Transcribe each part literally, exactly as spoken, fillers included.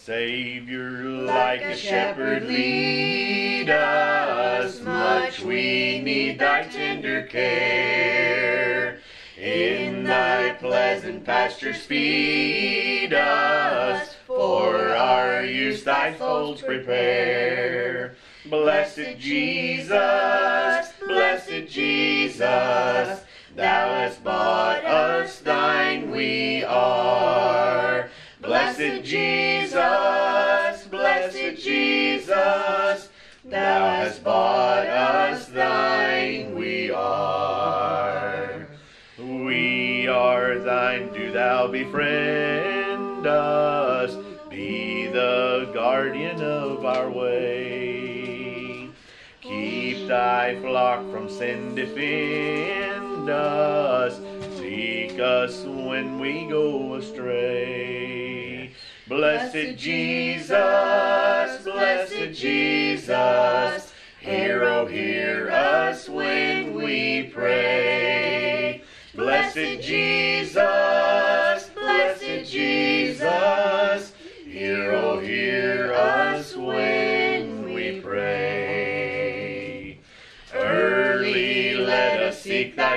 Savior, like a shepherd, lead us. Much we need thy tender care. In thy pleasant pastures feed us. For our use thy folds prepare. Blessed Jesus, blessed Jesus, thou hast bought us, thine we are. Blessed Jesus, blessed Jesus, thou hast bought us, thine we are. We are thine, do thou befriend us, be the guardian of our way. Keep thy flock from sin, defend us, seek us when we go astray. Blessed Jesus, blessed Jesus, hear, oh hear us when we pray. Blessed Jesus, blessed Jesus, hear, oh hear us when we pray. Early let us seek thy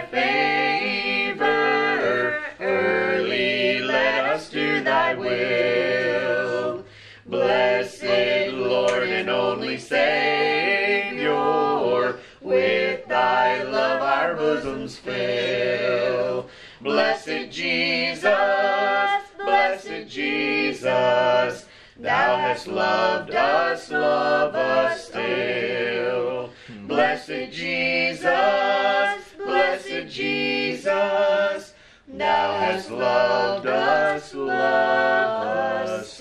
favor, early let us do thy will. Blessed Lord and only Savior, with thy love our bosoms fill. Blessed Jesus, blessed Jesus, thou hast loved us, love us still. Blessed Jesus, blessed Jesus, thou hast loved us, love us